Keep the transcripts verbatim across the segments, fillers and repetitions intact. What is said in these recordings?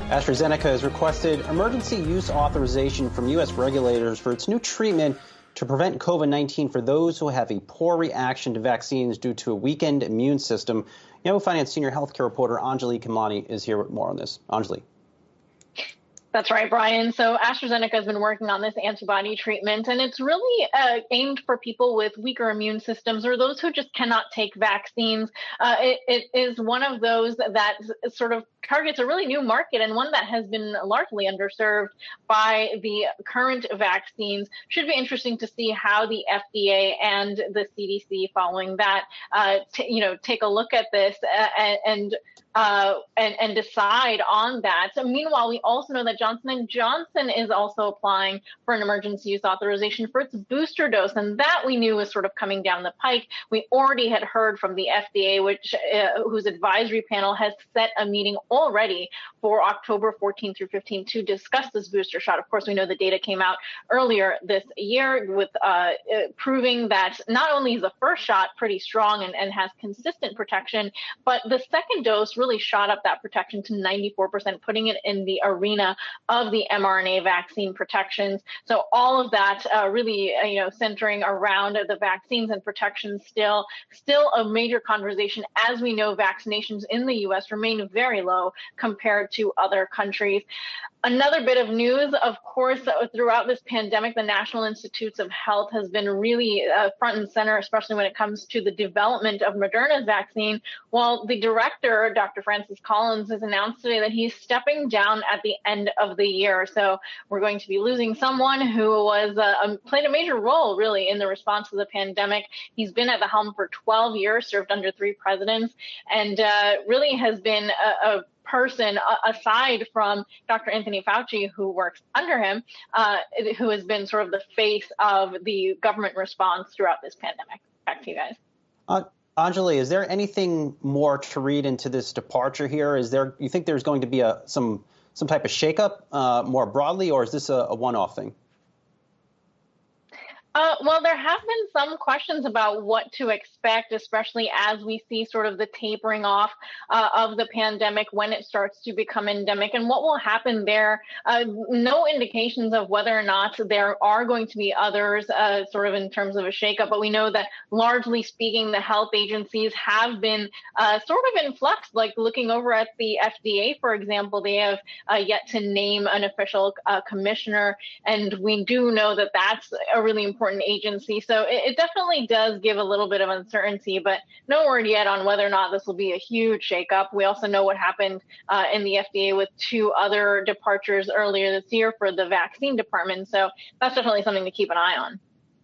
AstraZeneca has requested emergency use authorization from U S regulators for its new treatment to prevent COVID nineteen for those who have a poor reaction to vaccines due to a weakened immune system. Yahoo Finance senior healthcare reporter Anjali Khemlani is here with more on this. Anjali. That's right, Brian. So AstraZeneca has been working on this antibody treatment, and it's really uh, aimed for people with weaker immune systems or those who just cannot take vaccines. Uh, it, it is one of those that sort of targets a really new market and one that has been largely underserved by the current vaccines. Should be interesting to see how the F D A and the C D C following that, uh, t- you know, take a look at this uh, and Uh, and, and decide on that. So meanwhile, we also know that Johnson and Johnson is also applying for an emergency use authorization for its booster dose, and that we knew was sort of coming down the pike. We already had heard from the F D A, which uh, whose advisory panel has set a meeting already for October fourteenth through fifteenth to discuss this booster shot. Of course, we know the data came out earlier this year with uh, uh, proving that not only is the first shot pretty strong and, and has consistent protection, but the second dose really shot up that protection to ninety-four percent, putting it in the arena of the mRNA vaccine protections. So all of that uh, really, uh, you know, centering around the vaccines and protections still, still a major conversation. As we know, vaccinations in the U S remain very low compared to other countries. Another bit of news, of course, throughout this pandemic, the National Institutes of Health has been really uh, front and center, especially when it comes to the development of Moderna's vaccine. Well, the director, Doctor Francis Collins, has announced today that he's stepping down at the end of the year. So we're going to be losing someone who was uh, um, played a major role, really, in the response to the pandemic. He's been at the helm for twelve years, served under three presidents, and uh, really has been a, a person uh, aside from Doctor Anthony Fauci, who works under him, uh, who has been sort of the face of the government response throughout this pandemic. Back to you guys. Uh, Anjali, is there anything more to read into this departure here? Is there, you think there's going to be a some some type of shakeup uh, more broadly, or is this a, a one-off thing? Uh, well, there have been some questions about what to expect, especially as we see sort of the tapering off uh, of the pandemic when it starts to become endemic, and what will happen there. Uh, no indications of whether or not there are going to be others uh, sort of in terms of a shakeup, but we know that largely speaking, the health agencies have been uh, sort of in flux, like looking over at the F D A, for example, they have uh, yet to name an official uh, commissioner, and we do know that that's a really important important agency. So it, it definitely does give a little bit of uncertainty, but no word yet on whether or not this will be a huge shakeup. We also know what happened uh, in the F D A with two other departures earlier this year for the vaccine department. So that's definitely something to keep an eye on.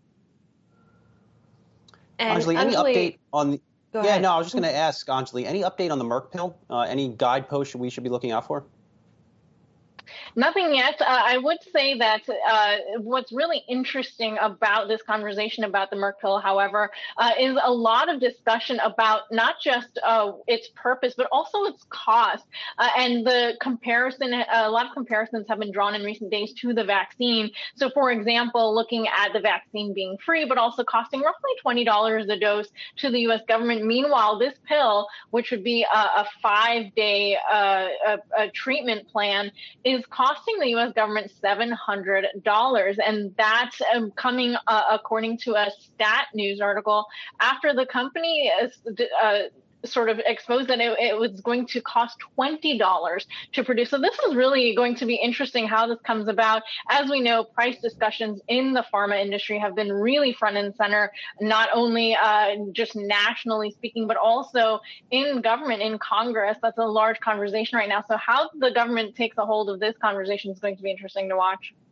And Anjali, any Anjali, update on the, yeah, ahead. no, I was just going to ask Anjali, any update on the Merck pill? Uh, any guideposts we should be looking out for? Nothing yet. Uh, I would say that uh, what's really interesting about this conversation about the Merck pill, however, uh, is a lot of discussion about not just uh, its purpose, but also its cost. Uh, and the comparison, a lot of comparisons have been drawn in recent days to the vaccine. So, for example, looking at the vaccine being free, but also costing roughly twenty dollars a dose to the U S government. Meanwhile, this pill, which would be a, a five-day uh, a, a treatment plan, is costing the U S government seven hundred dollars. And that's um, coming, uh, according to a Stat News article, after the company is, uh, sort of exposed that it, it was going to cost twenty dollars to produce. So this is really going to be interesting how this comes about. As we know, price discussions in the pharma industry have been really front and center, not only uh, just nationally speaking, but also in government, in Congress. That's a large conversation right now. So how the government takes a hold of this conversation is going to be interesting to watch.